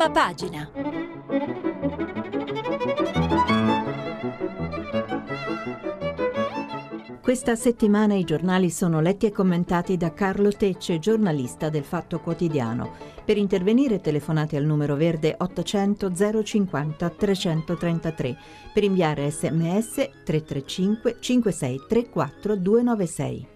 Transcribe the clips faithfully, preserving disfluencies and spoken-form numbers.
Prima pagina. Questa settimana i giornali sono letti e commentati da Carlo Tecce, giornalista del Fatto Quotidiano. Per intervenire telefonate al numero verde ottocento zero cinquanta trecentotrentatré. Per inviare sms tre tre cinque cinque sei tre quattro due nove sei.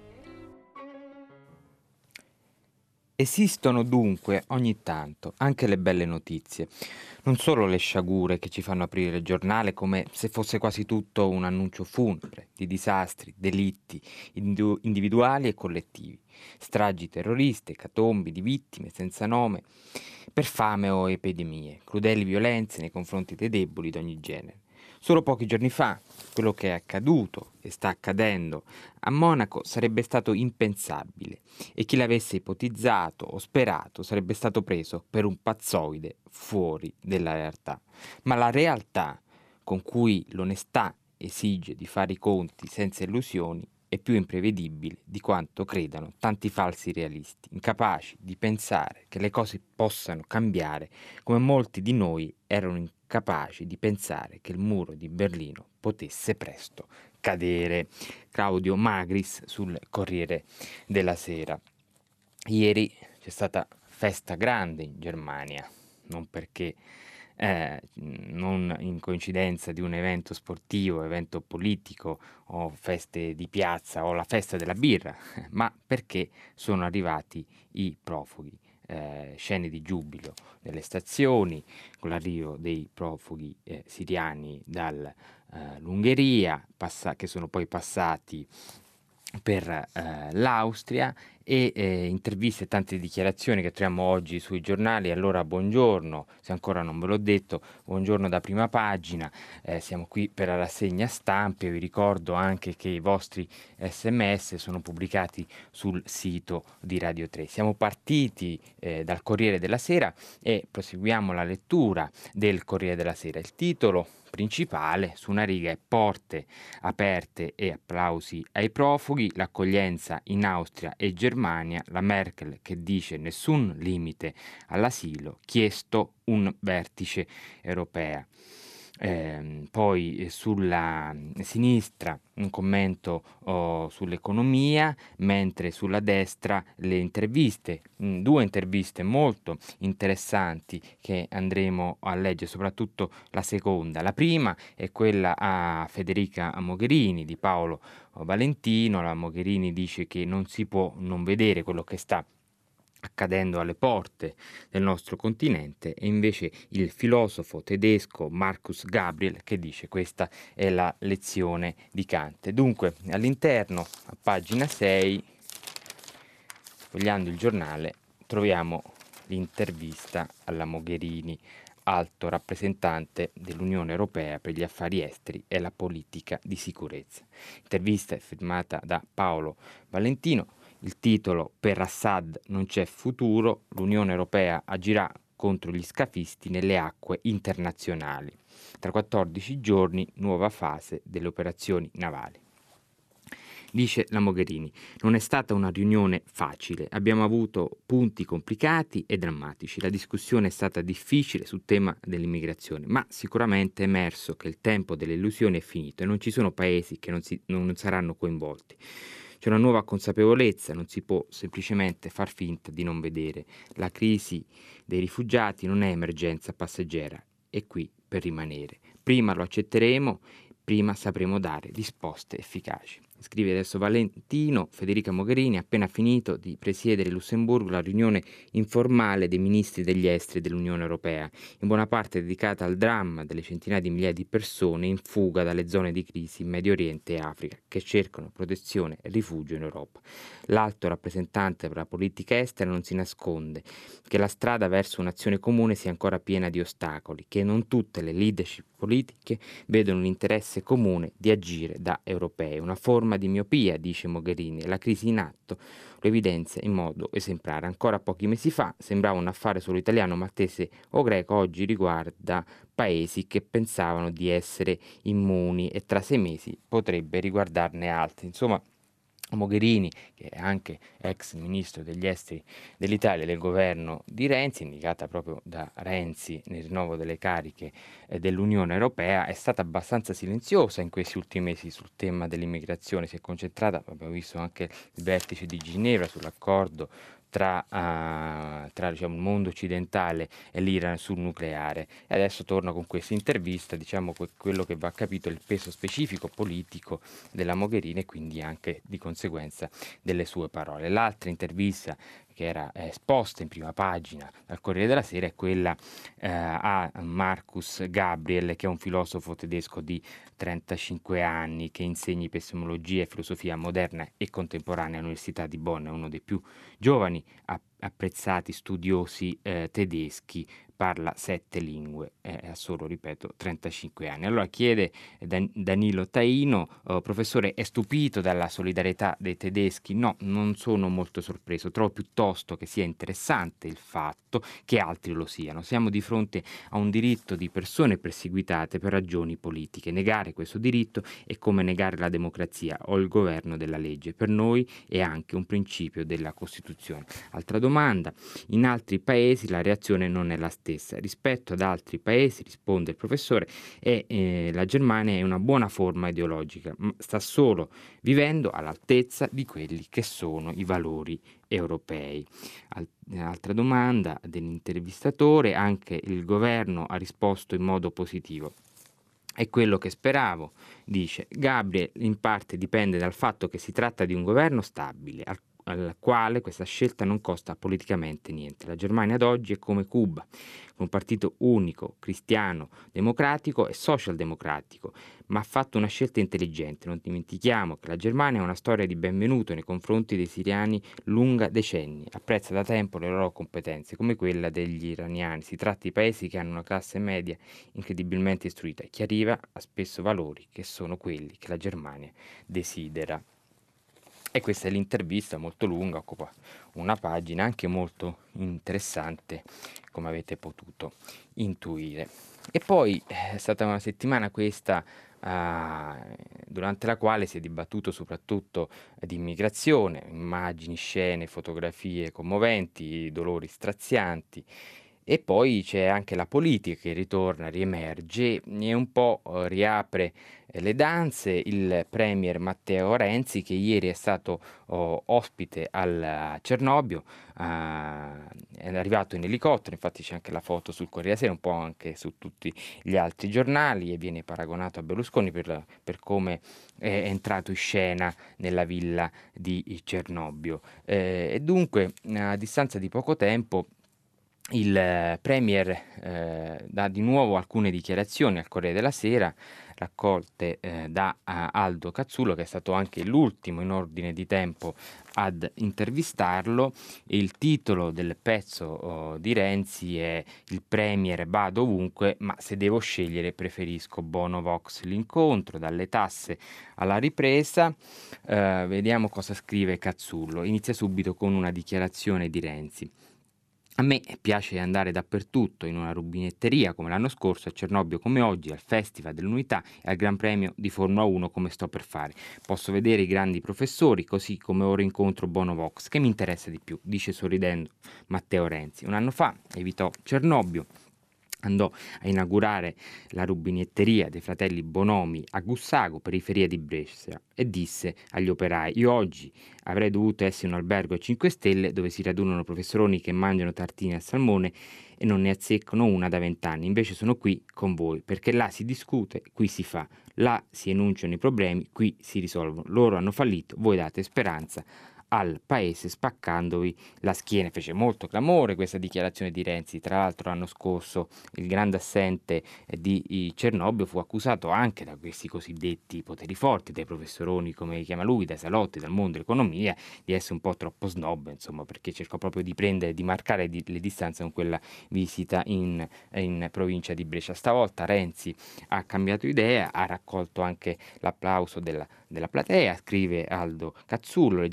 Esistono dunque ogni tanto anche le belle notizie, non solo le sciagure che ci fanno aprire il giornale come se fosse quasi tutto un annuncio funebre di disastri, delitti indu- individuali e collettivi, stragi terroriste, catombi di vittime senza nome, per fame o epidemie, crudeli violenze nei confronti dei deboli di ogni genere. Solo pochi giorni fa, quello che è accaduto e sta accadendo a Monaco sarebbe stato impensabile e chi l'avesse ipotizzato o sperato sarebbe stato preso per un pazzoide fuori della realtà. Ma la realtà con cui l'onestà esige di fare i conti senza illusioni è più imprevedibile di quanto credano tanti falsi realisti, incapaci di pensare che le cose possano cambiare come molti di noi erano incapaci di pensare che il muro di Berlino potesse presto cadere. Claudio Magris sul Corriere della Sera. Ieri c'è stata festa grande in Germania, non perché eh, non in coincidenza di un evento sportivo, evento politico o feste di piazza o la festa della birra, ma perché sono arrivati i profughi. Eh, scene di giubilo nelle stazioni con l'arrivo dei profughi eh, siriani dall'Ungheria, eh, passa- che sono poi passati per eh, l'Austria e eh, interviste e tante dichiarazioni che troviamo oggi sui giornali. Allora buongiorno, se ancora non ve l'ho detto, buongiorno da Prima Pagina, eh, siamo qui per la rassegna stampa. Vi ricordo anche che i vostri sms sono pubblicati sul sito di Radio tre. Siamo partiti eh, dal Corriere della Sera e proseguiamo la lettura del Corriere della Sera. Il titolo principale su una riga è porte aperte e applausi ai profughi, l'accoglienza in Austria e Germania, la Merkel che dice nessun limite all'asilo, chiesto un vertice europeo. Eh, poi eh, sulla sinistra un commento oh, sull'economia, mentre sulla destra le interviste, mh, due interviste molto interessanti che andremo a leggere, soprattutto la seconda. La prima è quella a Federica Mogherini di Paolo Valentino. La Mogherini dice che non si può non vedere quello che sta accadendo alle porte del nostro continente, e invece il filosofo tedesco Marcus Gabriel che dice questa è la lezione di Kant. Dunque all'interno, a pagina sei, sfogliando il giornale, troviamo l'intervista alla Mogherini, alto rappresentante dell'Unione Europea per gli affari esteri e la politica di sicurezza. Intervista è firmata da Paolo Valentino. Il titolo: per Assad non c'è futuro, l'Unione Europea agirà contro gli scafisti nelle acque internazionali. Tra quattordici giorni, nuova fase delle operazioni navali. Dice la Mogherini, non è stata una riunione facile, abbiamo avuto punti complicati e drammatici, la discussione è stata difficile sul tema dell'immigrazione, ma sicuramente è emerso che il tempo delle illusioni è finito e non ci sono paesi che non, si, non saranno coinvolti. C'è una nuova consapevolezza, non si può semplicemente far finta di non vedere. La crisi dei rifugiati non è emergenza passeggera, è qui per rimanere. Prima lo accetteremo, prima sapremo dare risposte efficaci. Scrive adesso Valentino. Federica Mogherini ha appena finito di presiedere in Lussemburgo la riunione informale dei ministri degli esteri dell'Unione Europea, in buona parte dedicata al dramma delle centinaia di migliaia di persone in fuga dalle zone di crisi in Medio Oriente e Africa, che cercano protezione e rifugio in Europa. L'alto rappresentante per la politica estera non si nasconde che la strada verso un'azione comune sia ancora piena di ostacoli, che non tutte le leadership politiche vedono l'interesse comune di agire da europei. Una forma di miopia, dice Mogherini, e la crisi in atto lo evidenzia in modo esemplare. Ancora pochi mesi fa sembrava un affare solo italiano, maltese o greco, oggi riguarda paesi che pensavano di essere immuni e tra sei mesi potrebbe riguardarne altri. Insomma, Mogherini, che è anche ex ministro degli esteri dell'Italia e del governo di Renzi, indicata proprio da Renzi nel rinnovo delle cariche eh, dell'Unione Europea, è stata abbastanza silenziosa in questi ultimi mesi sul tema dell'immigrazione. Si è concentrata, abbiamo visto anche il vertice di Ginevra, sull'accordo tra, uh, tra diciamo, il mondo occidentale e l'Iran sul nucleare. E adesso torno con questa intervista, diciamo que- quello che va capito è il peso specifico politico della Mogherini e quindi anche di conseguenza delle sue parole. L'altra intervista che era eh, esposta in prima pagina al Corriere della Sera è quella eh, a Marcus Gabriel, che è un filosofo tedesco di trentacinque anni che insegna epistemologia e filosofia moderna e contemporanea all'Università di Bonn, è uno dei più giovani app- apprezzati studiosi eh, tedeschi, parla sette lingue e ha solo, ripeto, trentacinque anni. Allora chiede Dan- Danilo Taino, oh, professore, è stupito dalla solidarietà dei tedeschi? No, non sono molto sorpreso, trovo piuttosto che sia interessante il fatto che altri lo siano. Siamo di fronte a un diritto di persone perseguitate per ragioni politiche. Negare questo diritto è come negare la democrazia o il governo della legge. Per noi è anche un principio della Costituzione. Altra domanda: in altri paesi la reazione non è la stessa. Rispetto ad altri paesi, risponde il professore, e eh, la Germania è una buona forma ideologica, ma sta solo vivendo all'altezza di quelli che sono i valori europei. Al- altra domanda dell'intervistatore: anche il governo ha risposto in modo positivo. È quello che speravo, dice Gabriel, in parte dipende dal fatto che si tratta di un governo stabile, al, al quale questa scelta non costa politicamente niente. La Germania ad oggi è come Cuba, con un partito unico, cristiano, democratico e socialdemocratico, ma ha fatto una scelta intelligente. Non dimentichiamo che la Germania ha una storia di benvenuto nei confronti dei siriani lunga decenni, apprezza da tempo le loro competenze, come quella degli iraniani. Si tratta di paesi che hanno una classe media incredibilmente istruita e che arriva a spesso valori che sono quelli che la Germania desidera. E questa è l'intervista molto lunga, occupa una pagina, anche molto interessante, come avete potuto intuire. E poi eh, è stata una settimana questa eh, durante la quale si è dibattuto soprattutto eh, di immigrazione, immagini, scene, fotografie commoventi, dolori strazianti. E poi c'è anche la politica che ritorna, riemerge e un po' eh, riapre eh, le danze il premier Matteo Renzi, che ieri è stato oh, ospite al a Cernobbio, ah, è arrivato in elicottero, infatti c'è anche la foto sul Corriere della Sera, un po' anche su tutti gli altri giornali, e viene paragonato a Berlusconi per, la- per come è entrato in scena nella villa di Cernobbio. Eh, e dunque, a distanza di poco tempo, il eh, premier eh, dà di nuovo alcune dichiarazioni al Corriere della Sera, raccolte eh, da eh, Aldo Cazzullo, che è stato anche l'ultimo in ordine di tempo ad intervistarlo. Il titolo del pezzo oh, di Renzi è "Il premier va dovunque, ma se devo scegliere preferisco Bono Vox l'incontro, dalle tasse alla ripresa". Eh, vediamo cosa scrive Cazzullo. Inizia subito con una dichiarazione di Renzi. A me piace andare dappertutto, in una rubinetteria come l'anno scorso, a Cernobbio come oggi, al Festival dell'Unità e al Gran Premio di Formula uno come sto per fare. Posso vedere i grandi professori, così come ora incontro Bono Vox, che mi interessa di più, dice sorridendo Matteo Renzi. Un anno fa evitò Cernobbio, andò a inaugurare la rubinetteria dei fratelli Bonomi a Gussago, periferia di Brescia, e disse agli operai: io oggi avrei dovuto essere in un albergo a cinque stelle dove si radunano professoroni che mangiano tartine al salmone e non ne azzeccano una da vent'anni. Invece sono qui con voi, perché là si discute, qui si fa, là si enunciano i problemi, qui si risolvono. Loro hanno fallito, voi date speranza al paese spaccandovi la schiena. Fece molto clamore questa dichiarazione di Renzi. Tra l'altro l'anno scorso il grande assente eh, di i Cernobbio fu accusato anche da questi cosiddetti poteri forti, dai professoroni come li chiama lui, dai salotti, dal mondo dell'economia, di essere un po' troppo snob, insomma, perché cercò proprio di prendere, di marcare di- le distanze con quella visita in, in provincia di Brescia. Stavolta Renzi ha cambiato idea, ha raccolto anche l'applauso della, della platea, scrive Aldo Cazzullo. Leggiamo un'altra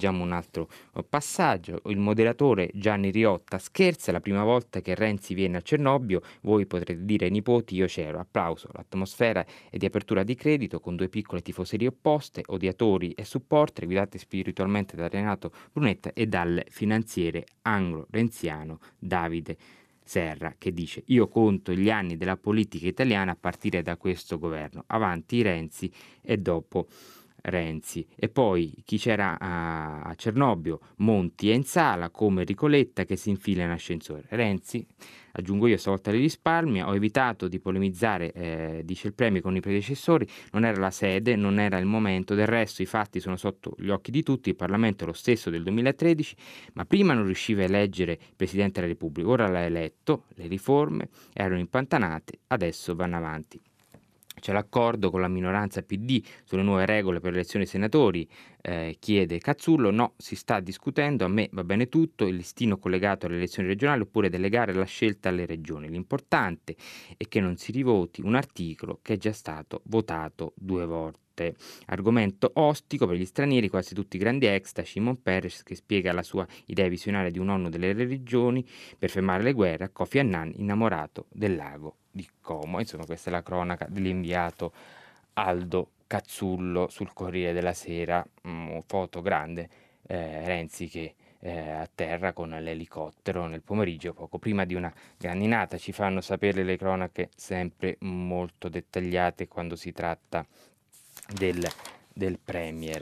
altro passaggio, il moderatore Gianni Riotta scherza: la prima volta che Renzi viene a Cernobbio, voi potrete dire ai nipoti io c'ero, applauso, l'atmosfera è di apertura di credito con due piccole tifoserie opposte, odiatori e supporter, guidate spiritualmente da Renato Brunetta e dal finanziere anglo-renziano Davide Serra, che dice: io conto gli anni della politica italiana a partire da questo governo, avanti Renzi e dopo Renzi. E poi chi c'era a, a Cernobbio, Monti e in sala come Ricoletta che si infila in ascensore. Renzi, aggiungo io, stavolta li risparmia, ho evitato di polemizzare, eh, dice il Premier, con i predecessori, non era la sede, non era il momento, del resto i fatti sono sotto gli occhi di tutti, il Parlamento è lo stesso del duemilatredici, ma prima non riusciva a eleggere il Presidente della Repubblica, ora l'ha eletto, le riforme erano impantanate, adesso vanno avanti. C'è l'accordo con la minoranza P D sulle nuove regole per l'elezione dei senatori, eh, chiede Cazzullo. No, si sta discutendo, a me va bene tutto, il listino collegato alle elezioni regionali oppure delegare la scelta alle regioni. L'importante è che non si rivoti un articolo che è già stato votato due volte. Argomento ostico per gli stranieri, quasi tutti grandi ex, da Shimon Peres che spiega la sua idea visionaria di un nonno delle religioni per fermare le guerre, a Kofi Annan innamorato del lago di Como. Insomma, questa è la cronaca dell'inviato Aldo Cazzullo sul Corriere della Sera, mm, foto grande, eh, Renzi che eh, atterra con l'elicottero nel pomeriggio, poco prima di una grandinata. Ci fanno sapere le cronache sempre molto dettagliate quando si tratta del, del Premier.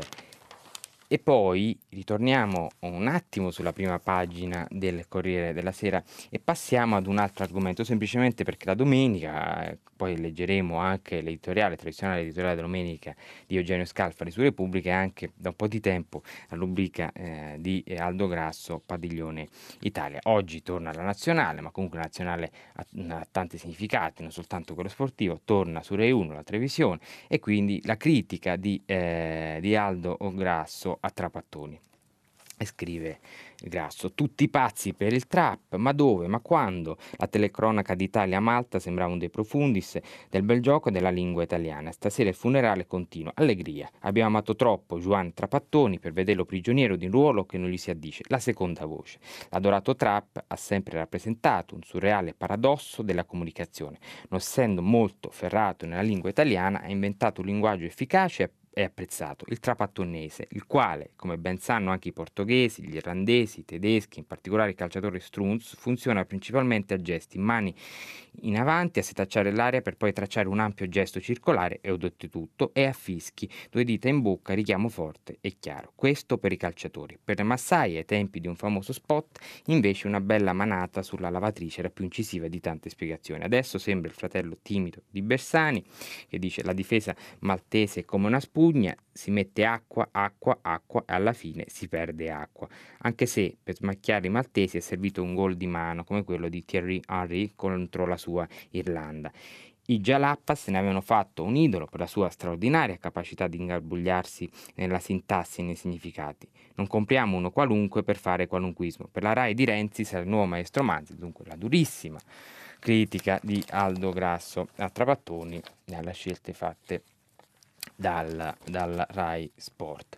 E poi ritorniamo un attimo sulla prima pagina del Corriere della Sera e passiamo ad un altro argomento, semplicemente perché la domenica, eh, poi leggeremo anche l'editoriale, tradizionale editoriale della domenica di Eugenio Scalfari su Repubblica e anche da un po' di tempo la rubrica eh, di Aldo Grasso, Padiglione Italia. Oggi torna la nazionale, ma comunque la nazionale ha, ha tanti significati, non soltanto quello sportivo, torna su Rai uno, la televisione, e quindi la critica di, eh, di Aldo Grasso a Trapattoni. E scrive Grasso: tutti pazzi per il trap, ma dove, ma quando? La telecronaca d'Italia-Malta sembrava un de profundis del bel gioco della lingua italiana. Stasera il funerale continua, allegria. Abbiamo amato troppo Juan Trapattoni per vederlo prigioniero di un ruolo che non gli si addice. La seconda voce. L'adorato trap ha sempre rappresentato un surreale paradosso della comunicazione. Non essendo molto ferrato nella lingua italiana, ha inventato un linguaggio efficace e è apprezzato, il trapattonese, il quale, come ben sanno anche i portoghesi, gli irlandesi, i tedeschi, in particolare il calciatore Strunz, funziona principalmente a gesti, mani in avanti a setacciare l'aria per poi tracciare un ampio gesto circolare e oltretutto e a fischi, due dita in bocca, richiamo forte e chiaro. Questo per i calciatori. Per Massai, ai tempi di un famoso spot, invece una bella manata sulla lavatrice era più incisiva di tante spiegazioni. Adesso sembra il fratello timido di Bersani, che dice: la difesa maltese è come una spugna, si mette acqua, acqua, acqua e alla fine si perde acqua. Anche se per smacchiare i maltesi è servito un gol di mano come quello di Thierry Henry contro la sua Irlanda. I Jalappas se ne avevano fatto un idolo per la sua straordinaria capacità di ingarbugliarsi nella sintassi e nei significati. Non compriamo uno qualunque per fare qualunquismo. Per la Rai di Renzi sarà il nuovo maestro Manzi, dunque la durissima critica di Aldo Grasso a Trapattoni e alle scelte fatte dal, dal Rai Sport.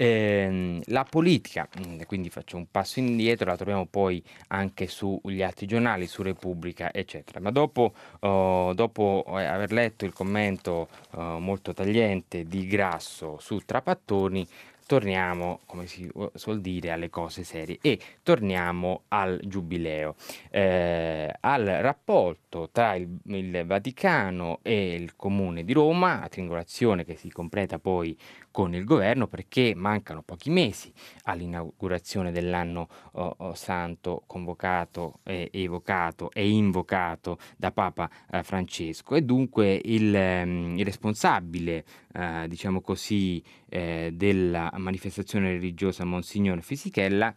Eh, la politica, quindi faccio un passo indietro, la troviamo poi anche sugli altri giornali, su Repubblica eccetera, ma dopo, oh, dopo aver letto il commento oh, molto tagliente di Grasso su Trapattoni, torniamo, come si suol dire, alle cose serie e torniamo al Giubileo, eh, al rapporto tra il, il Vaticano e il Comune di Roma, a triangolazione che si completa poi con il governo perché mancano pochi mesi all'inaugurazione dell'anno oh, oh, santo convocato e evocato e invocato da Papa eh, Francesco e dunque il, ehm, il responsabile eh, diciamo così eh, della manifestazione religiosa Monsignor Fisichella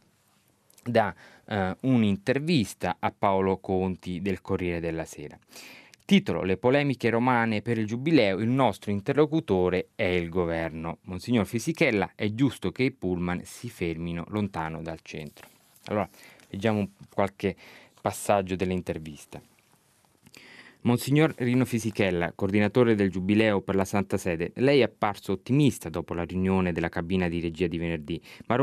dà eh, un'intervista a Paolo Conti del Corriere della Sera. Titolo: le polemiche romane per il Giubileo, il nostro interlocutore è il governo. Monsignor Fisichella: è giusto che i pullman si fermino lontano dal centro. Allora, leggiamo qualche passaggio dell'intervista. Monsignor Rino Fisichella, coordinatore del Giubileo per la Santa Sede, lei è apparso ottimista dopo la riunione della cabina di regia di venerdì, ma Roma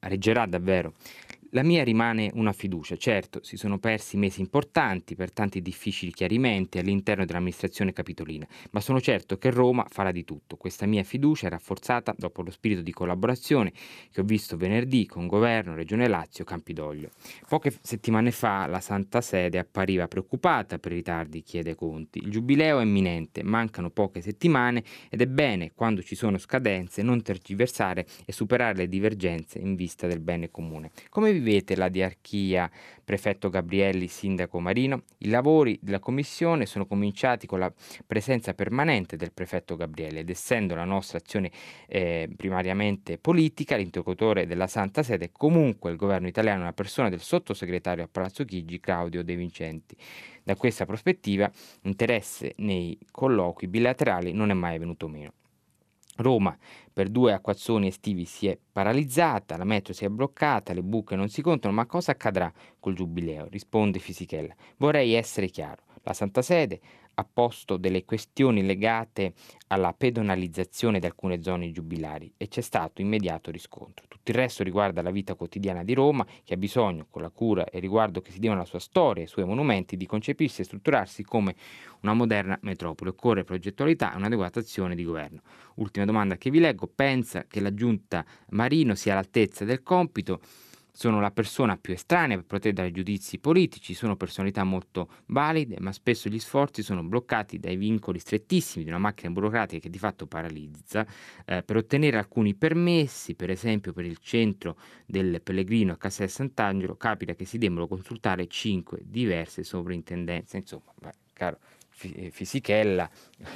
reggerà davvero? La mia rimane una fiducia. Certo, si sono persi mesi importanti per tanti difficili chiarimenti all'interno dell'amministrazione capitolina, ma sono certo che Roma farà di tutto. Questa mia fiducia è rafforzata dopo lo spirito di collaborazione che ho visto venerdì con Governo, Regione Lazio, Campidoglio. Poche settimane fa la Santa Sede appariva preoccupata per i ritardi, chiede Conti. Il giubileo è imminente, mancano poche settimane ed è bene, quando ci sono scadenze, non tergiversare e superare le divergenze in vista del bene comune. Come vivete la diarchia, prefetto Gabrielli, sindaco Marino? I lavori della commissione sono cominciati con la presenza permanente del prefetto Gabrielli ed essendo la nostra azione eh, primariamente politica, l'interlocutore della Santa Sede è comunque il governo italiano, una persona del sottosegretario a Palazzo Chigi Claudio De Vincenti. Da questa prospettiva, interesse nei colloqui bilaterali non è mai venuto meno. Roma per due acquazzoni estivi si è paralizzata, la metro si è bloccata, le buche non si contano, ma cosa accadrà col giubileo? Risponde Fisichella. Vorrei essere chiaro, la Santa Sede ha posto delle questioni legate alla pedonalizzazione di alcune zone giubilari e c'è stato immediato riscontro. Tutto il resto riguarda la vita quotidiana di Roma, che ha bisogno, con la cura e riguardo che si diano alla sua storia e ai suoi monumenti, di concepirsi e strutturarsi come una moderna metropoli. Occorre progettualità e un'adeguata azione di governo. Ultima domanda che vi leggo: pensa che la giunta Marino sia all'altezza del compito? Sono la persona più estranea per poter dare giudizi politici, sono personalità molto valide, ma spesso gli sforzi sono bloccati dai vincoli strettissimi di una macchina burocratica che di fatto paralizza. Eh, per ottenere alcuni permessi, per esempio per il centro del Pellegrino a Castel Sant'Angelo, capita che si debbano consultare cinque diverse sovrintendenze. Insomma, beh, caro Fisichella,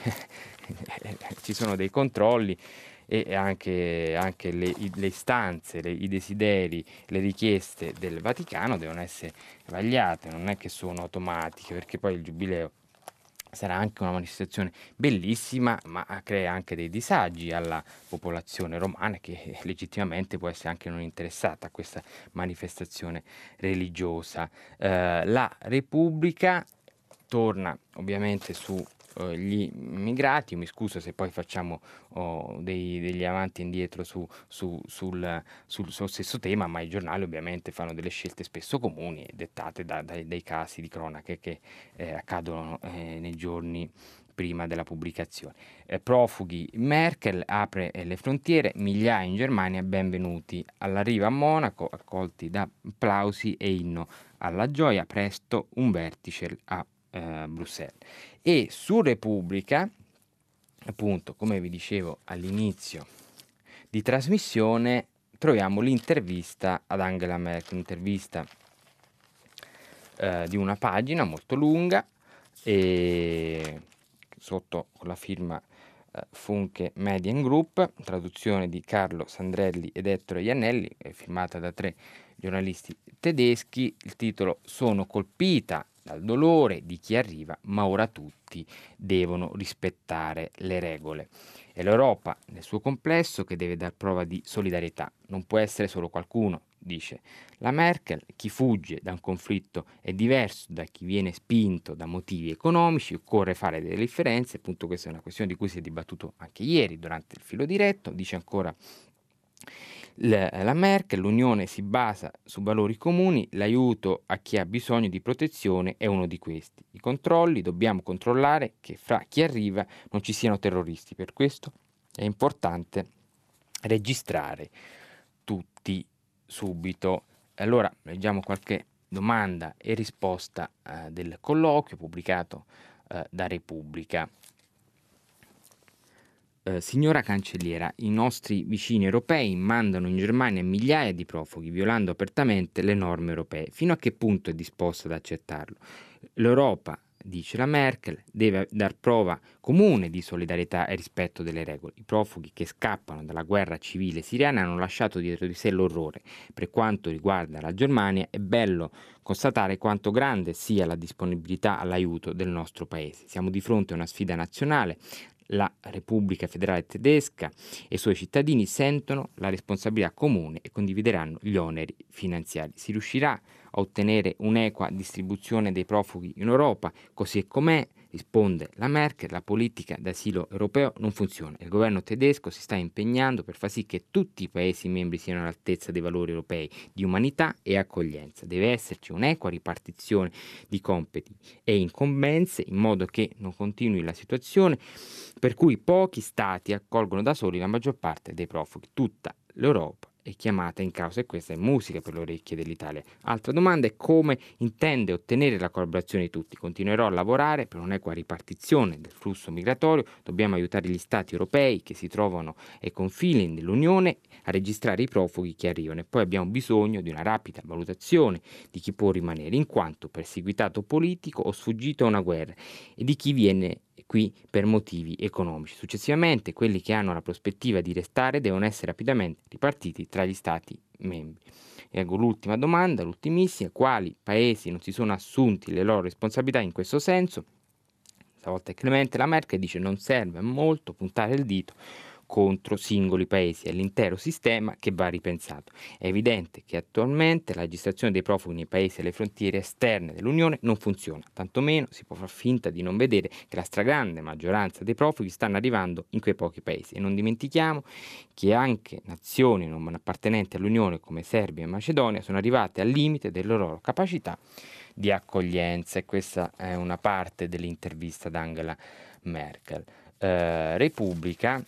ci sono dei controlli e anche, anche le, le istanze, le, i desideri, le richieste del Vaticano devono essere vagliate, non è che sono automatiche, perché poi il giubileo sarà anche una manifestazione bellissima, ma crea anche dei disagi alla popolazione romana che legittimamente può essere anche non interessata a questa manifestazione religiosa. Eh, la Repubblica torna ovviamente su eh, gli immigrati. Io mi scuso se poi facciamo oh, dei, degli avanti e indietro su, su, sul, sul, sul stesso tema, ma i giornali ovviamente fanno delle scelte spesso comuni e dettate da, dai, dai casi di cronache che eh, accadono eh, nei giorni prima della pubblicazione. Eh, profughi, Merkel apre eh, le frontiere, migliaia in Germania, benvenuti all'arrivo a Monaco, accolti da applausi e inno alla gioia, presto un vertice a Uh, Bruxelles. E su Repubblica, appunto, come vi dicevo all'inizio di trasmissione, troviamo l'intervista ad Angela Merkel, un'intervista uh, di una pagina molto lunga e sotto con la firma uh, Funke Medien Group, traduzione di Carlo Sandrelli ed Ettore Iannelli, firmata da tre giornalisti tedeschi. Il titolo: sono colpita dal dolore di chi arriva, ma ora tutti devono rispettare le regole. È l'Europa nel suo complesso che deve dar prova di solidarietà, non può essere solo qualcuno, dice la Merkel. Chi fugge da un conflitto è diverso da chi viene spinto da motivi economici, occorre fare delle differenze, appunto questa è una questione di cui si è dibattuto anche ieri durante il filo diretto. Dice ancora la Merkel: l'Unione si basa su valori comuni, l'aiuto a chi ha bisogno di protezione è uno di questi. I controlli, dobbiamo controllare che fra chi arriva non ci siano terroristi, per questo è importante registrare tutti subito. Allora leggiamo qualche domanda e risposta eh, del colloquio pubblicato eh, da Repubblica. Eh, signora Cancelliera, i nostri vicini europei mandano in Germania migliaia di profughi, violando apertamente le norme europee. Fino a che punto è disposta ad accettarlo? L'Europa, dice la Merkel, deve dar prova comune di solidarietà e rispetto delle regole. I profughi che scappano dalla guerra civile siriana hanno lasciato dietro di sé l'orrore. Per quanto riguarda la Germania, è bello constatare quanto grande sia la disponibilità all'aiuto del nostro paese. Siamo di fronte a una sfida nazionale. La Repubblica Federale Tedesca e i suoi cittadini sentono la responsabilità comune e condivideranno gli oneri finanziari. Si riuscirà a ottenere un'equa distribuzione dei profughi in Europa, così com'è, Risponde la Merkel, la politica d'asilo europeo non funziona. Il governo tedesco si sta impegnando per far sì che tutti i Paesi membri siano all'altezza dei valori europei di umanità e accoglienza. Deve esserci un'equa ripartizione di compiti e incombenze in modo che non continui la situazione per cui pochi Stati accolgono da soli la maggior parte dei profughi. Tutta l'Europa è chiamata in causa e questa è musica per le orecchie dell'Italia. Altra domanda è come intende ottenere la collaborazione di tutti. Continuerò a lavorare per un'equa ripartizione del flusso migratorio, dobbiamo aiutare gli Stati europei che si trovano ai confini dell'Unione a registrare i profughi che arrivano e poi abbiamo bisogno di una rapida valutazione di chi può rimanere in quanto perseguitato politico o sfuggito a una guerra e di chi viene qui per motivi economici. Successivamente quelli che hanno la prospettiva di restare devono essere rapidamente ripartiti tra gli Stati membri. E ecco l'ultima domanda, l'ultimissima, quali Paesi non si sono assunti le loro responsabilità in questo senso? Stavolta è Clemente, la Merkel dice non serve a molto puntare il dito contro singoli paesi, è l'intero sistema che va ripensato. È evidente che attualmente la registrazione dei profughi nei paesi alle frontiere esterne dell'Unione non funziona, tantomeno si può far finta di non vedere che la stragrande maggioranza dei profughi stanno arrivando in quei pochi paesi e non dimentichiamo che anche nazioni non appartenenti all'Unione come Serbia e Macedonia sono arrivate al limite delle loro capacità di accoglienza e questa è una parte dell'intervista ad Angela Merkel. Eh, Repubblica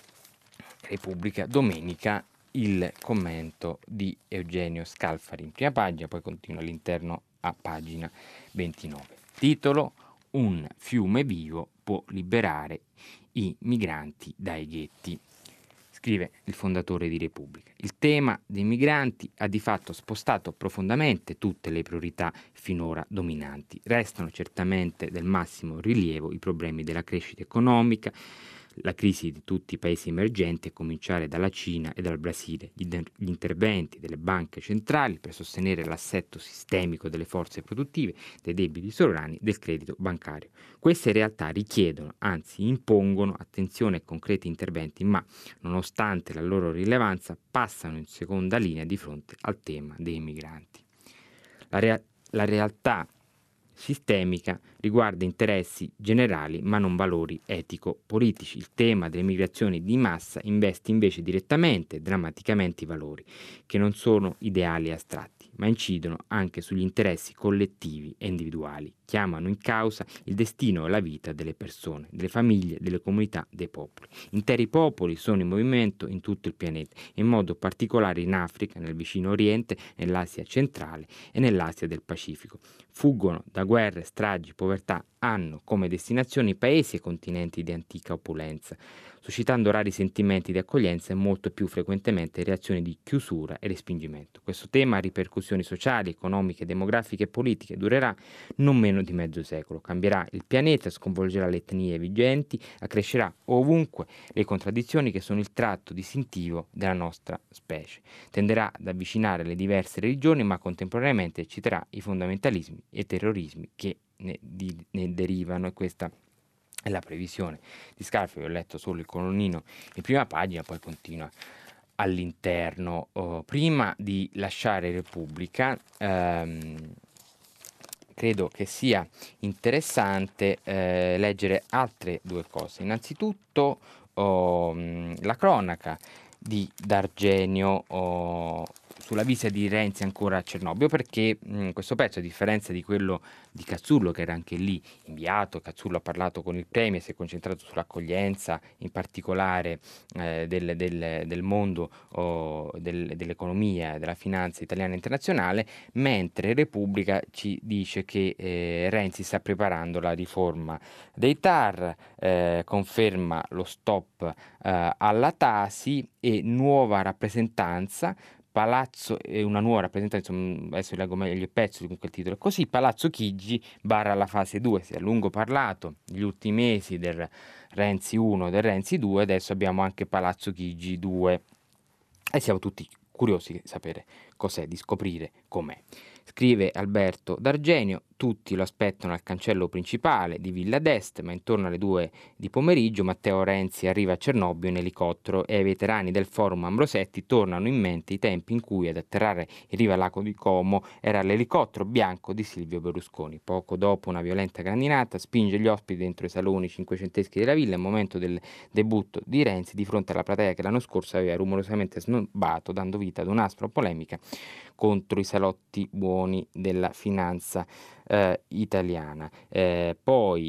Repubblica, domenica, il commento di Eugenio Scalfari in prima pagina, poi continua all'interno a pagina ventinove. Titolo: Un fiume vivo può liberare i migranti dai ghetti. Scrive il fondatore di Repubblica. Il tema dei migranti ha di fatto spostato profondamente tutte le priorità finora dominanti. Restano certamente del massimo rilievo i problemi della crescita economica, la crisi di tutti i paesi emergenti, a cominciare dalla Cina e dal Brasile, gli, gli interventi delle banche centrali per sostenere l'assetto sistemico delle forze produttive, dei debiti sovrani, del credito bancario. Queste realtà richiedono, anzi impongono, attenzione e concreti interventi, ma, nonostante la loro rilevanza, passano in seconda linea di fronte al tema dei migranti. La, rea- la realtà sistemica riguarda interessi generali ma non valori etico-politici. Il tema delle migrazioni di massa investe invece direttamente e drammaticamente i valori, che non sono ideali astratti, ma incidono anche sugli interessi collettivi e individuali, chiamano in causa il destino e la vita delle persone, delle famiglie, delle comunità, dei popoli. Interi popoli sono in movimento in tutto il pianeta, in modo particolare in Africa, nel vicino Oriente, nell'Asia centrale e nell'Asia del Pacifico. Fuggono da guerre, stragi, povertà, hanno come destinazioni paesi e continenti di antica opulenza, suscitando rari sentimenti di accoglienza e molto più frequentemente reazioni di chiusura e respingimento. Questo tema ha ripercussioni sociali, economiche, demografiche e politiche, durerà non meno di mezzo secolo, cambierà il pianeta, sconvolgerà le etnie vigenti, accrescerà ovunque le contraddizioni che sono il tratto distintivo della nostra specie, tenderà ad avvicinare le diverse religioni ma contemporaneamente ecciterà i fondamentalismi e terrorismi che ne, di, ne derivano e questa è la previsione di Scarfi. Ho letto solo il colonnino in prima pagina, poi continua all'interno. Oh, prima di lasciare Repubblica ehm, credo che sia interessante eh, leggere altre due cose. Innanzitutto oh, la cronaca di D'Argenio oh, sulla visita di Renzi ancora a Cernobbio, perché mh, questo pezzo, a differenza di quello di Cazzullo, che era anche lì inviato, Cazzullo ha parlato con il Premier, si è concentrato sull'accoglienza, in particolare eh, del, del, del mondo oh, del, dell'economia e della finanza italiana e internazionale, mentre Repubblica ci dice che eh, Renzi sta preparando la riforma dei T A R, eh, conferma lo stop eh, alla Tasi e nuova rappresentanza. Palazzo e una nuova rappresentanza, adesso leggo meglio il pezzo, comunque il titolo è così: Palazzo Chigi barra la fase due. Si è a lungo parlato negli ultimi mesi del Renzi uno e del Renzi due, adesso abbiamo anche Palazzo Chigi due e siamo tutti curiosi di sapere cos'è, di scoprire com'è. Scrive Alberto D'Argenio: tutti lo aspettano al cancello principale di Villa d'Est, ma intorno alle due di pomeriggio Matteo Renzi arriva a Cernobbio in elicottero e ai veterani del forum Ambrosetti tornano in mente i tempi in cui ad atterrare in riva al lago di Como era l'elicottero bianco di Silvio Berlusconi. Poco dopo una violenta grandinata spinge gli ospiti dentro i saloni cinquecenteschi della villa, al momento del debutto di Renzi di fronte alla platea che l'anno scorso aveva rumorosamente snobbato, dando vita ad un'aspra polemica contro i salotti buoni della finanza eh, italiana. Eh, poi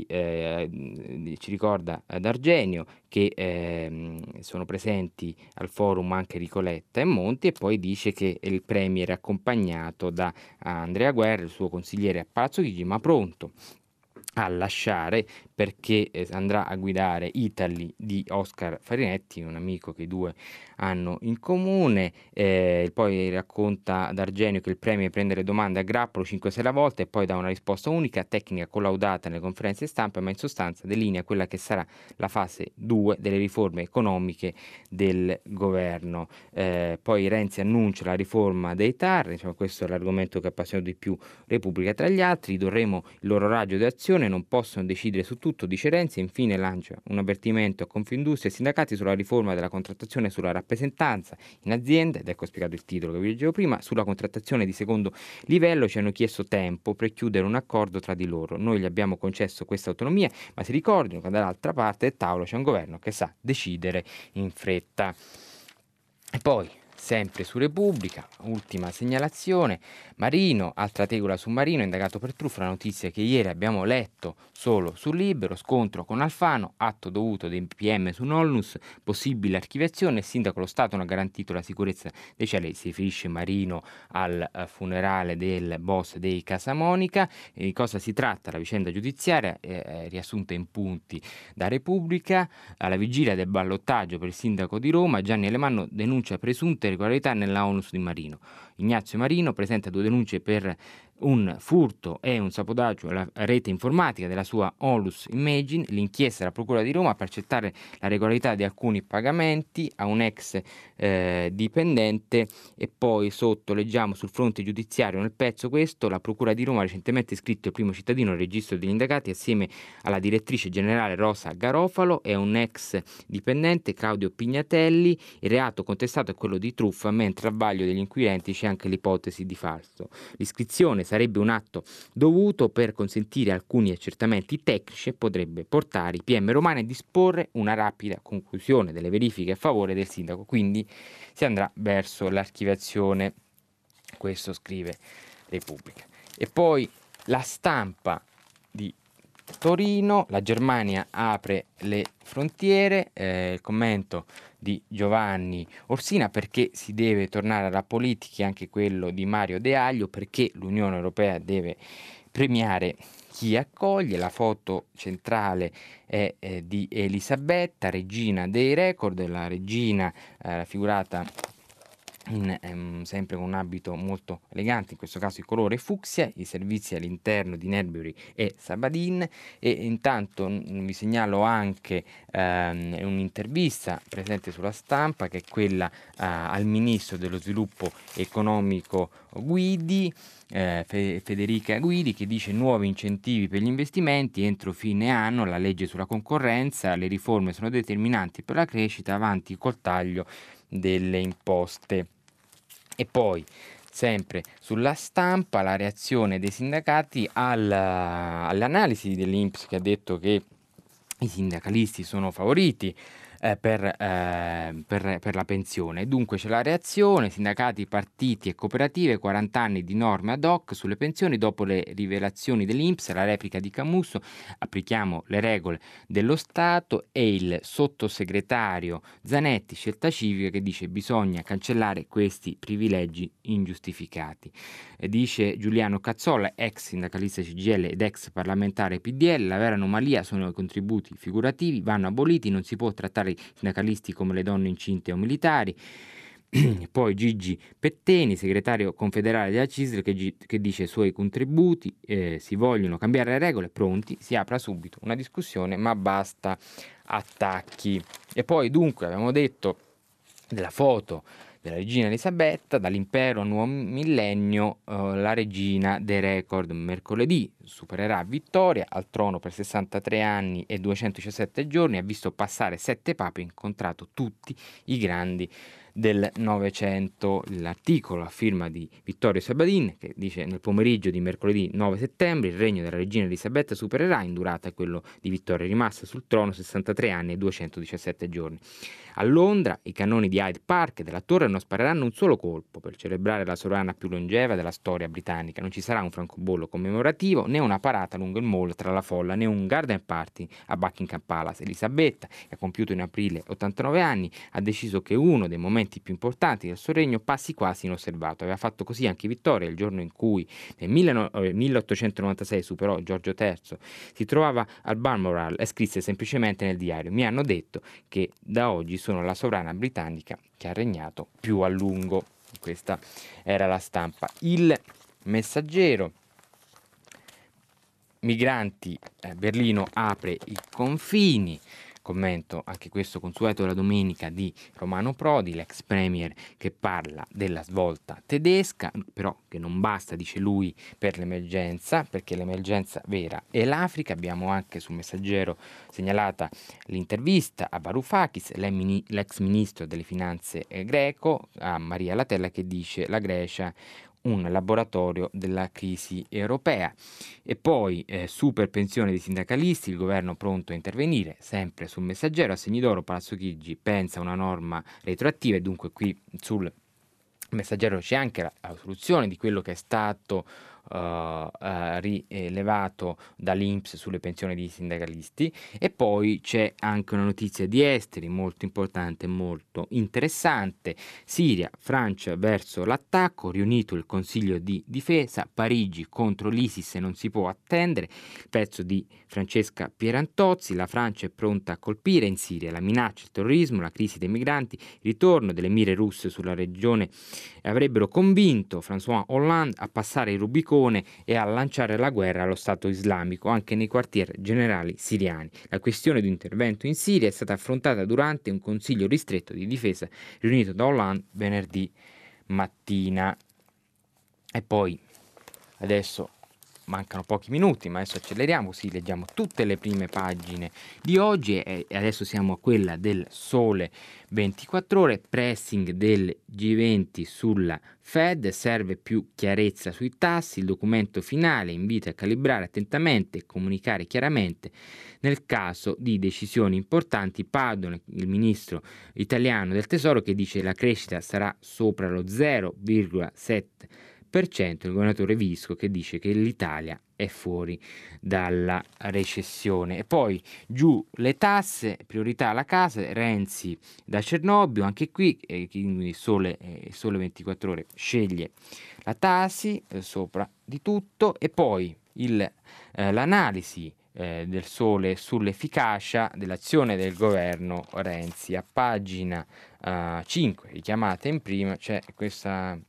eh, ci ricorda D'Argenio che eh, sono presenti al forum anche Enrico Letta e Monti, e poi dice che il premier è accompagnato da Andrea Guerra, il suo consigliere a Palazzo Chigi, ma pronto a lasciare perché eh, andrà a guidare Italy di Oscar Farinetti, un amico che i due hanno in comune. Eh, poi racconta D'Argenio che il premier prende le domande a grappolo cinque sei alla volta e poi dà una risposta unica, tecnica collaudata nelle conferenze stampa, ma in sostanza delinea quella che sarà la fase due delle riforme economiche del governo. Eh, poi Renzi annuncia la riforma dei T A R, diciamo, questo è l'argomento che appassiona di più Repubblica tra gli altri. Ridurremo il loro raggio di azione, non possono decidere su tutto, dice Renzi, e infine lancia un avvertimento a Confindustria e sindacati sulla riforma della contrattazione, sulla rappresentanza in azienda, ed ecco spiegato il titolo che vi leggevo prima. Sulla contrattazione di secondo livello ci hanno chiesto tempo per chiudere un accordo tra di loro, noi gli abbiamo concesso questa autonomia, ma si ricordino che dall'altra parte del tavolo c'è un governo che sa decidere in fretta. E poi sempre su Repubblica, ultima segnalazione, Marino, altra tegola su Marino, indagato per truffa, la notizia che ieri abbiamo letto solo sul Libero, scontro con Alfano, atto dovuto dei P M su Nolnus, possibile archiviazione, il sindaco dello Stato non ha garantito la sicurezza dei cieli, si riferisce Marino al uh, funerale del boss dei Casamonica. E di cosa si tratta? La vicenda giudiziaria è, è riassunta in punti da Repubblica. Alla vigilia del ballottaggio per il sindaco di Roma, Gianni Alemanno denuncia presunte irregolarità nella onus di Marino. Ignazio Marino presenta due denunce per un furto e un sabotaggio alla rete informatica della sua Onlus Imagine. L'inchiesta della Procura di Roma per accertare la regolarità di alcuni pagamenti a un ex eh, dipendente. E poi sotto leggiamo sul fronte giudiziario, nel pezzo questo, la Procura di Roma ha recentemente iscritto il primo cittadino al registro degli indagati assieme alla direttrice generale Rosa Garofalo e un ex dipendente, Claudio Pignatelli. Il reato contestato è quello di truffa, mentre al vaglio degli inquirenti c'è anche l'ipotesi di falso. L'iscrizione sarebbe un atto dovuto per consentire alcuni accertamenti tecnici e potrebbe portare i P M romani a disporre una rapida conclusione delle verifiche a favore del sindaco, quindi si andrà verso l'archiviazione, questo scrive Repubblica. E poi La Stampa di Torino, la Germania apre le frontiere, eh, il commento di Giovanni Orsina: perché si deve tornare alla politica, anche quello di Mario De Aglio, perché l'Unione Europea deve premiare chi accoglie. La foto centrale è eh, di Elisabetta, regina dei record, la regina eh, raffigurata In, ehm, sempre con un abito molto elegante, in questo caso il colore fucsia, i servizi all'interno di Nerbury e Sabadin. E intanto mh, vi segnalo anche ehm, un'intervista presente sulla Stampa, che è quella eh, al ministro dello sviluppo economico Guidi, eh, Fe- Federica Guidi, che dice: nuovi incentivi per gli investimenti entro fine anno, la legge sulla concorrenza, le riforme sono determinanti per la crescita, avanti col taglio delle imposte. E poi sempre sulla Stampa la reazione dei sindacati alla, all'analisi dell'I N P S, che ha detto che i sindacalisti sono favoriti eh, per, eh, per, per la pensione. Dunque c'è la reazione: sindacati, partiti e cooperative, quaranta anni di norme ad hoc sulle pensioni dopo le rivelazioni dell'I N P S, la replica di Camusso, applichiamo le regole dello Stato, e il sottosegretario Zanetti, Scelta Civica, che dice bisogna cancellare questi privilegi ingiustificati. E dice Giuliano Cazzola, ex sindacalista C G I L ed ex parlamentare P D L, la vera anomalia sono i contributi figurativi, vanno aboliti, non si può trattare i sindacalisti come le donne incinte o militari. Poi Gigi Petteni, segretario confederale della C I S L, che, gi- che dice i suoi contributi eh, si vogliono cambiare le regole, pronti, si apra subito una discussione, ma basta attacchi. E poi dunque abbiamo detto della foto della regina Elisabetta, dall'impero a nuovo millennio, eh, la regina dei record. Mercoledì supererà Vittoria al trono per sessantatré anni e duecentodiciassette giorni, ha visto passare sette papi e incontrato tutti i grandi del Novecento. L'articolo a firma di Vittorio Sabadin, che dice: nel pomeriggio di mercoledì nove settembre il regno della regina Elisabetta supererà in durata quello di Vittoria, rimasta sul trono sessantatré anni e duecentodiciassette giorni. A Londra i cannoni di Hyde Park e della Torre non spareranno un solo colpo per celebrare la sovrana più longeva della storia britannica. Non ci sarà un francobollo commemorativo, né una parata lungo il mall tra la folla, né un garden party a Buckingham Palace. Elisabetta, che ha compiuto in aprile ottantanove anni, ha deciso che uno dei momenti più importanti del suo regno passi quasi inosservato. Aveva fatto così anche Vittoria il giorno in cui nel milleottocentonovantasei superò Giorgio terzo. Si trovava al Balmoral e scrisse semplicemente nel diario: mi hanno detto che da oggi sono la sovrana britannica che ha regnato più a lungo. Questa era la stampa. Il Messaggero: migranti, eh, Berlino apre i confini. Commento anche questo consueto della domenica di Romano Prodi, l'ex premier, che parla della svolta tedesca, però che non basta, dice lui, per l'emergenza, perché l'emergenza vera è l'Africa. Abbiamo anche sul Messaggero segnalata l'intervista a Varoufakis, l'ex ministro delle finanze greco, a Maria Latella, che dice: la Grecia un laboratorio della crisi europea. E poi eh, super pensione dei sindacalisti, il governo pronto a intervenire, sempre sul Messaggero. A segni d'oro Palazzo Chigi pensa a una norma retroattiva, e dunque qui sul Messaggero c'è anche la, la soluzione di quello che è stato uh, uh, rilevato dall'I N P S sulle pensioni dei sindacalisti. E poi c'è anche una notizia di esteri molto importante e molto interessante: Siria, Francia verso l'attacco, riunito il Consiglio di Difesa, Parigi contro l'ISIS e non si può attendere. Il pezzo di Francesca Pierantozzi: la Francia è pronta a colpire in Siria la minaccia, il terrorismo, la crisi dei migranti, il ritorno delle mire russe sulla regione avrebbero convinto François Hollande a passare il Rubicone e a lanciare la guerra allo Stato islamico anche nei quartier generali siriani. La questione di intervento in Siria è stata affrontata durante un consiglio ristretto di difesa riunito da Hollande venerdì mattina. E poi adesso mancano pochi minuti, ma adesso acceleriamo, sì, leggiamo tutte le prime pagine di oggi e adesso siamo a quella del Sole ventiquattro Ore. Pressing del G venti sulla Fed, serve più chiarezza sui tassi, il documento finale invita a calibrare attentamente e comunicare chiaramente nel caso di decisioni importanti. Padoan, il ministro italiano del Tesoro, che dice la crescita sarà sopra lo zero virgola sette per cento, il governatore Visco, che dice che l'Italia è fuori dalla recessione. E poi giù le tasse, priorità alla casa, Renzi da Cernobbio, anche qui eh, quindi Sole, eh, Sole ventiquattro Ore sceglie la Tasi eh, sopra di tutto. E poi il, eh, l'analisi eh, del Sole sull'efficacia dell'azione del governo Renzi. A pagina eh, cinque, richiamata in prima, c'è questa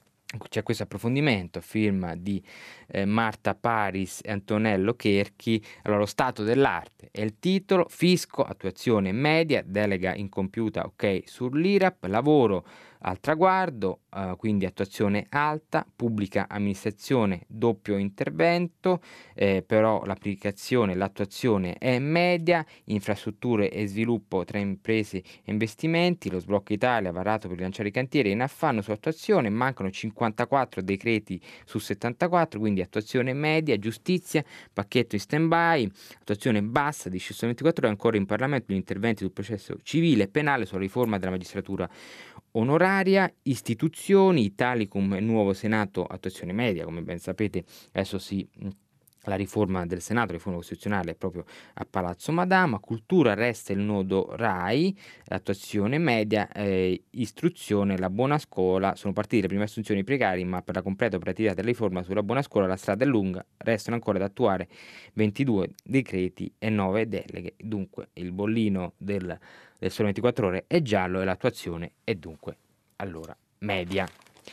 C'è questo approfondimento, firma di eh, Marta Paris e Antonello Cherchi. Allora, lo stato dell'arte è il titolo: fisco, attuazione media, delega incompiuta, ok sull'I R A P, lavoro al traguardo, eh, quindi attuazione alta, pubblica amministrazione doppio intervento, eh, però l'applicazione, l'attuazione è media, infrastrutture e sviluppo tra imprese e investimenti, lo sblocco Italia varato per rilanciare i cantieri in affanno su attuazione, mancano cinquantaquattro decreti su settantaquattro, quindi attuazione media, giustizia, pacchetto in stand-by, attuazione bassa, dice Sole ventiquattro Ore, ancora in Parlamento gli interventi sul processo civile e penale, sulla riforma della magistratura onoraria, istituzioni, Italicum e nuovo Senato, attuazione media, come ben sapete adesso si... La riforma del Senato, la riforma costituzionale, è proprio a Palazzo Madama. Cultura, resta il nodo RAI, attuazione media, eh, istruzione, la buona scuola. Sono partite le prime assunzioni precari, ma per la completa operatività della riforma sulla buona scuola la strada è lunga, restano ancora da attuare ventidue decreti e nove deleghe. Dunque il bollino del, del Sole ventiquattro Ore è giallo e l'attuazione è dunque allora media.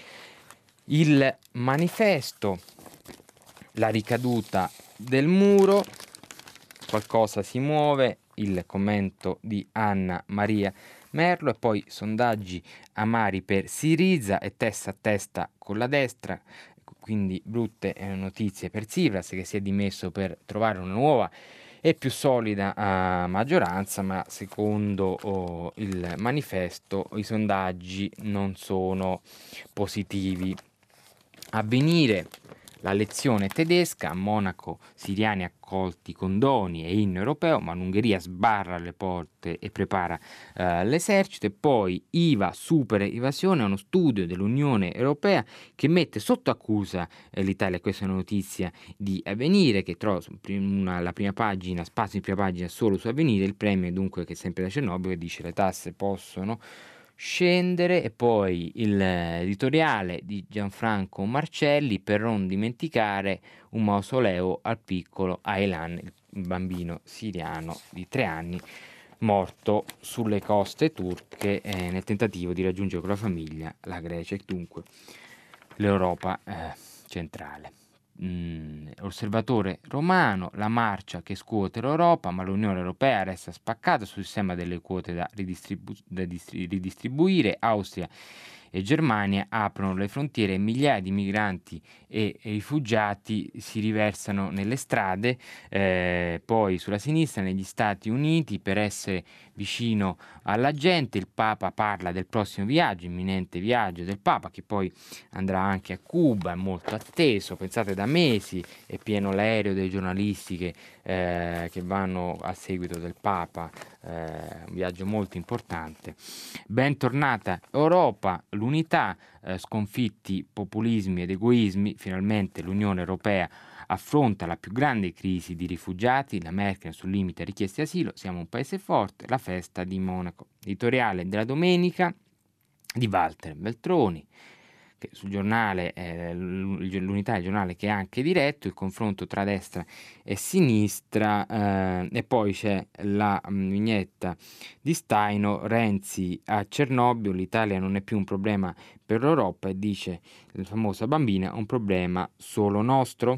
Il Manifesto: la ricaduta del muro, qualcosa si muove, il commento di Anna Maria Merlo, e poi sondaggi amari per Siriza e testa a testa con la destra, quindi brutte notizie per Tsipras, che si è dimesso per trovare una nuova e più solida uh, maggioranza, ma secondo oh, il manifesto i sondaggi non sono positivi. Avvenire, la lezione tedesca, a Monaco siriani accolti con doni e inno europeo, ma l'Ungheria sbarra le porte e prepara eh, l'esercito. E poi I V A super evasione, uno studio dell'Unione Europea che mette sotto accusa eh, l'Italia. Questa è una notizia di Avvenire che trova una, la prima pagina, spazio in prima pagina solo su Avvenire. Il premio dunque che è sempre da Cernobbio, che dice le tasse possono scendere. E poi il editoriale di Gianfranco Marcelli, per non dimenticare un mausoleo al piccolo Aylan, il bambino siriano di tre anni morto sulle coste turche eh, nel tentativo di raggiungere con la famiglia la Grecia e dunque l'Europa eh, centrale. Mm, osservatore romano, la marcia che scuote l'Europa, ma l'Unione Europea resta spaccata sul sistema delle quote da, ridistribu- da distri- ridistribuire. Austria e Germania aprono le frontiere e migliaia di migranti e, e rifugiati si riversano nelle strade. Eh, poi sulla sinistra, negli Stati Uniti, per essere vicino alla gente, il Papa parla del prossimo viaggio, imminente viaggio del Papa, che poi andrà anche a Cuba, è molto atteso, pensate da mesi, è pieno l'aereo dei giornalisti che, eh, che vanno a seguito del Papa, eh, un viaggio molto importante. Bentornata Europa, l'unità, eh, sconfitti populismi ed egoismi, finalmente l'Unione Europea affronta la più grande crisi di rifugiati, la Merkel sul limite a richieste asilo, siamo un paese forte, la festa di Monaco. Editoriale della domenica di Walter Beltroni, che sul giornale, eh, l'Unità è il giornale che è anche diretto, il confronto tra destra e sinistra, eh, e poi c'è la mh, vignetta di Staino, Renzi a Cernobbio, l'Italia non è più un problema per l'Europa e dice la famosa bambina, un problema solo nostro.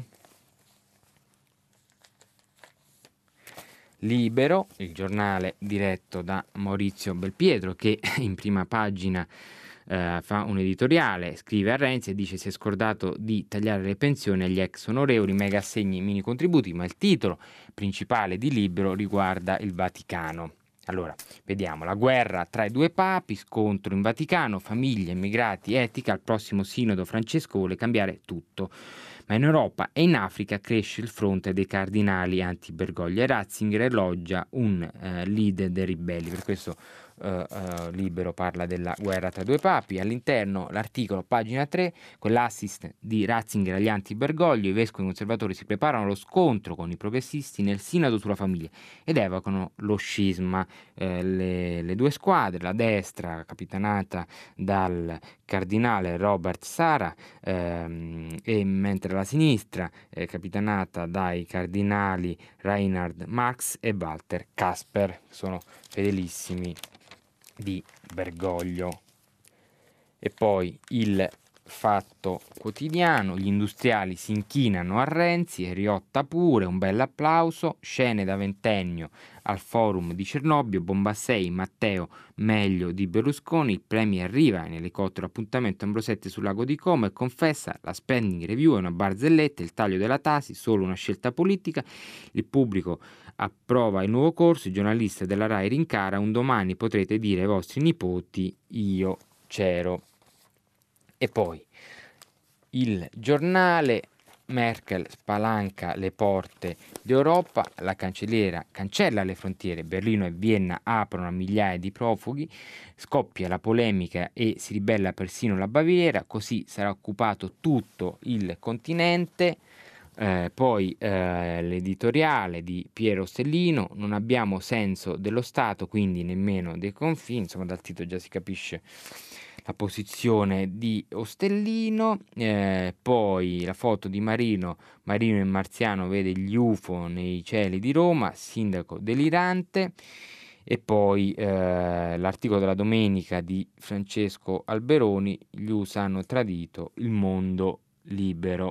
Libero, il giornale diretto da Maurizio Belpietro, che in prima pagina eh, fa un editoriale, scrive a Renzi e dice si è scordato di tagliare le pensioni agli ex onorevoli, mega assegni, mini contributi, ma il titolo principale di Libero riguarda il Vaticano. Allora, vediamo, la guerra tra i due papi, scontro in Vaticano, famiglie, immigrati, etica, al prossimo sinodo Francesco vuole cambiare tutto. Ma in Europa e in Africa cresce il fronte dei cardinali anti-Bergoglio e Ratzinger elogia un eh, leader dei ribelli. Per questo eh, eh, Libero parla della guerra tra i due papi. All'interno l'articolo, pagina tre, con l'assist di Ratzinger agli anti-Bergoglio, i vescovi conservatori si preparano allo scontro con i progressisti nel sinodo sulla famiglia ed evocano lo scisma. Eh, le, le due squadre, la destra capitanata dal cardinale Robert Sara ehm, e mentre la sinistra è capitanata dai cardinali Reinhard Marx e Walter Kasper, sono fedelissimi di Bergoglio. E poi il Fatto Quotidiano, gli industriali si inchinano a Renzi e Riotta pure, un bel applauso, scene da ventennio al forum di Cernobbio, Bombassei, Matteo meglio di Berlusconi, il premier arriva in elicottero, appuntamento Ambrosetti sul lago di Como e confessa la spending review è una barzelletta, il taglio della Tasi, solo una scelta politica, il pubblico approva il nuovo corso, il giornalista della Rai rincara, un domani potrete dire ai vostri nipoti io c'ero. E poi il giornale, Merkel spalanca le porte d'Europa, la cancelliera cancella le frontiere, Berlino e Vienna aprono a migliaia di profughi, scoppia la polemica e si ribella persino la Baviera, così sarà occupato tutto il continente. Eh, poi eh, l'editoriale di Piero Stellino, non abbiamo senso dello Stato, quindi nemmeno dei confini, insomma dal titolo già si capisce la posizione di Ostellino. Eh, poi la foto di Marino, Marino il marziano vede gli U F O nei cieli di Roma, sindaco delirante. E poi eh, l'articolo della domenica di Francesco Alberoni, gli U S A hanno tradito il mondo libero.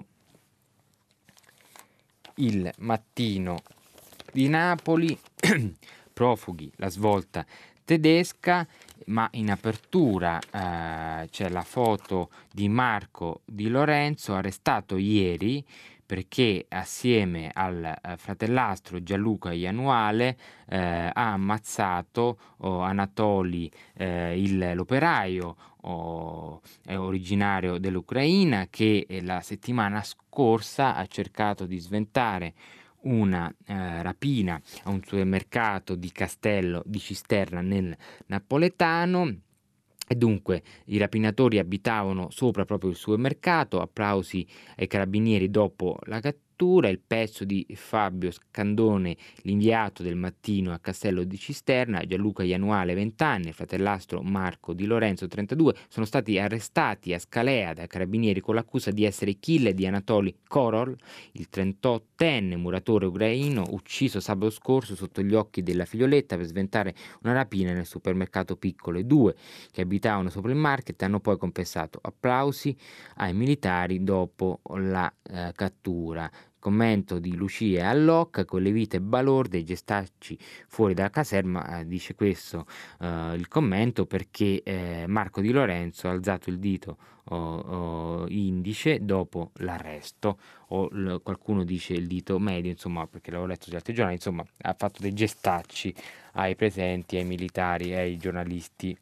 Il Mattino di Napoli, profughi, la svolta tedesca, ma in apertura eh, c'è la foto di Marco Di Lorenzo, arrestato ieri perché assieme al eh, fratellastro Gianluca Ianuale eh, ha ammazzato oh, Anatoli, eh, il, l'operaio oh, è originario dell'Ucraina, che eh, la settimana scorsa ha cercato di sventare una eh, rapina a un supermercato di Castello di Cisterna nel Napoletano. E dunque i rapinatori abitavano sopra proprio il supermercato. Applausi ai carabinieri dopo la cattura. Il pezzo di Fabio Scandone, l'inviato del Mattino a Castello di Cisterna, Gianluca Ianuale venti anni, fratellastro Marco Di Lorenzo trentadue, sono stati arrestati a Scalea dai carabinieri con l'accusa di essere killer di Anatoli Korol, il trentottenne muratore ucraino ucciso sabato scorso sotto gli occhi della figlioletta per sventare una rapina nel supermercato piccolo. I due che abitavano sopra il market hanno poi compensato. Applausi ai militari dopo la eh, cattura. Commento di Lucia Allocca: con le vite balorde, i gestacci fuori dalla caserma, eh, dice questo eh, il commento, perché eh, Marco Di Lorenzo ha alzato il dito oh, oh, indice dopo l'arresto, o l- qualcuno dice il dito medio, insomma, perché l'avevo letto sugli altri giornali, insomma ha fatto dei gestacci ai presenti, ai militari e ai giornalisti.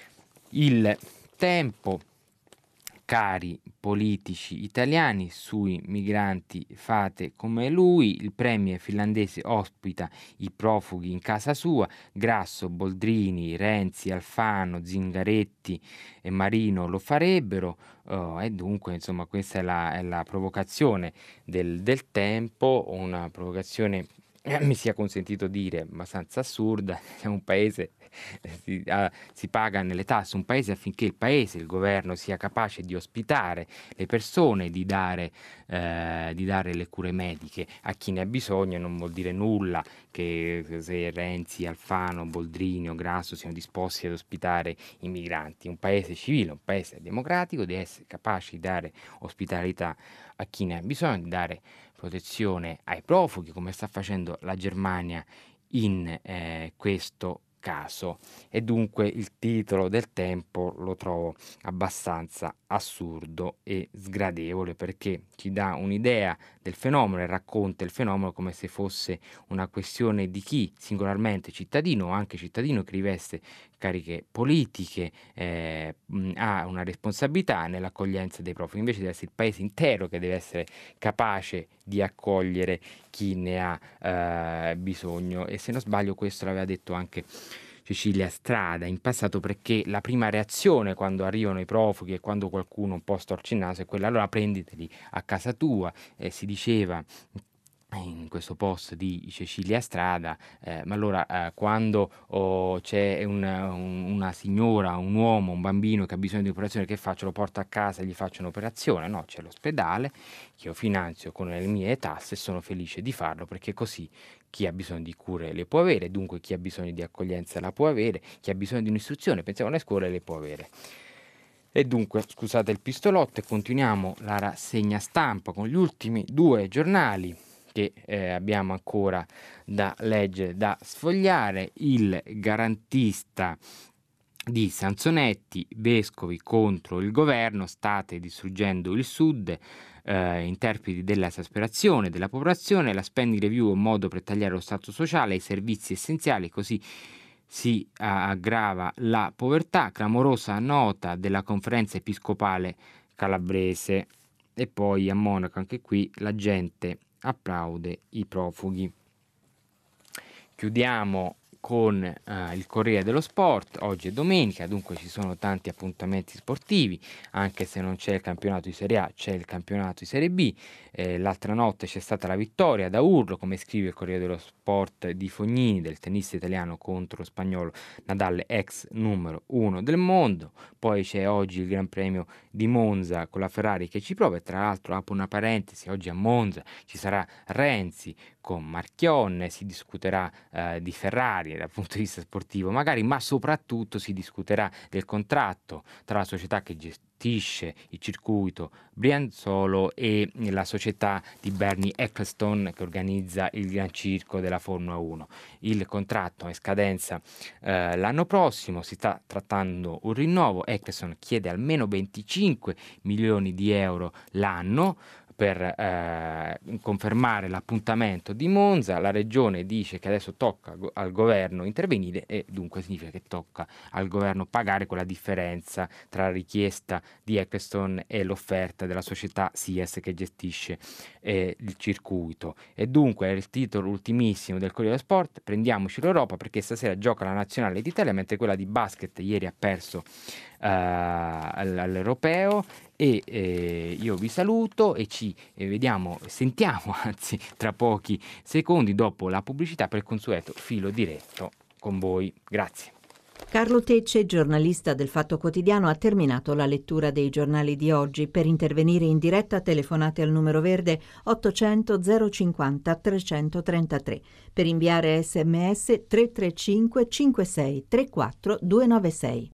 Il Tempo: cari politici italiani, sui migranti fate come lui, il premier finlandese ospita i profughi in casa sua, Grasso, Boldrini, Renzi, Alfano, Zingaretti e Marino lo farebbero, oh, e dunque insomma questa è la, è la provocazione del, del Tempo, una provocazione, eh, mi sia consentito dire, abbastanza assurda. Siamo un paese, si, ah, si paga nelle tasse, un paese affinché il paese, il governo sia capace di ospitare le persone, di dare, eh, di dare le cure mediche a chi ne ha bisogno. Non vuol dire nulla che se Renzi, Alfano, Boldrini o Grasso siano disposti ad ospitare i migranti. Un paese civile, un paese democratico deve essere capace di dare ospitalità a chi ne ha bisogno, di dare protezione ai profughi, come sta facendo la Germania in eh, questo caso. E dunque il titolo del Tempo lo trovo abbastanza assurdo e sgradevole, perché ci dà un'idea del fenomeno e racconta il fenomeno come se fosse una questione di chi singolarmente, cittadino o anche cittadino che riveste cariche politiche, eh, mh, ha una responsabilità nell'accoglienza dei profughi. Invece deve essere il paese intero che deve essere capace di accogliere chi ne ha eh, bisogno. E se non sbaglio questo l'aveva detto anche Cecilia Strada in passato, perché la prima reazione quando arrivano i profughi e quando qualcuno un po' storce il naso è quella: allora prenditeli a casa tua. Eh, si diceva in questo post di Cecilia Strada, eh, ma allora eh, quando oh, c'è un, un, una signora, un uomo, un bambino che ha bisogno di operazione, che faccio? Lo porto a casa e gli faccio un'operazione? No, c'è l'ospedale che io finanzio con le mie tasse e sono felice di farlo, perché così chi ha bisogno di cure le può avere, dunque chi ha bisogno di accoglienza la può avere, chi ha bisogno di un'istruzione, pensiamo alle scuole, le può avere. E dunque, scusate il pistolotto, e continuiamo la rassegna stampa con gli ultimi due giornali che eh, abbiamo ancora da leggere, da sfogliare. Il Garantista di Sansonetti: vescovi contro il governo, state distruggendo il sud, eh, interpreti dell'esasperazione della popolazione, la spending review è un modo per tagliare lo stato sociale e i servizi essenziali, così si aggrava la povertà, clamorosa nota della conferenza episcopale calabrese. E poi a Monaco, anche qui la gente applaude i profughi. Chiudiamo con eh, il Corriere dello Sport. Oggi è domenica, dunque ci sono tanti appuntamenti sportivi, anche se non c'è il campionato di Serie A, c'è il campionato di Serie B. Eh, l'altra notte c'è stata la vittoria da urlo, come scrive il Corriere dello Sport, di Fognini, del tennista italiano contro spagnolo Nadal, ex numero uno del mondo. Poi c'è oggi il Gran Premio di Monza con la Ferrari che ci prova, e tra l'altro apro una parentesi: oggi a Monza ci sarà Renzi con Marchionne, si discuterà eh, di Ferrari, magari dal punto di vista sportivo, magari, ma soprattutto si discuterà del contratto tra la società che gestisce il circuito Brianzolo e la società di Bernie Ecclestone che organizza il Gran Circo della Formula uno. Il contratto è scadenza eh, l'anno prossimo, si sta trattando un rinnovo. Ecclestone chiede almeno venticinque milioni di euro l'anno per eh, confermare l'appuntamento di Monza. La regione dice che adesso tocca go- al governo intervenire e dunque significa che tocca al governo pagare quella differenza tra la richiesta di Ecclestone e l'offerta della società S I A S che gestisce eh, il circuito. E dunque è il titolo ultimissimo del Corriere dello Sport: prendiamoci l'Europa perché stasera gioca la nazionale d'Italia, mentre quella di basket ieri ha perso eh, all'Europeo. E eh, io vi saluto e ci eh, vediamo, sentiamo anzi tra pochi secondi dopo la pubblicità per il consueto filo diretto con voi. Grazie. Carlo Tecce, giornalista del Fatto Quotidiano, ha terminato la lettura dei giornali di oggi. Per intervenire in diretta telefonate al numero verde ottocento zero cinquanta trecentotrentatré. Per inviare sms tre tre cinque cinque sei tre quattro due nove sei.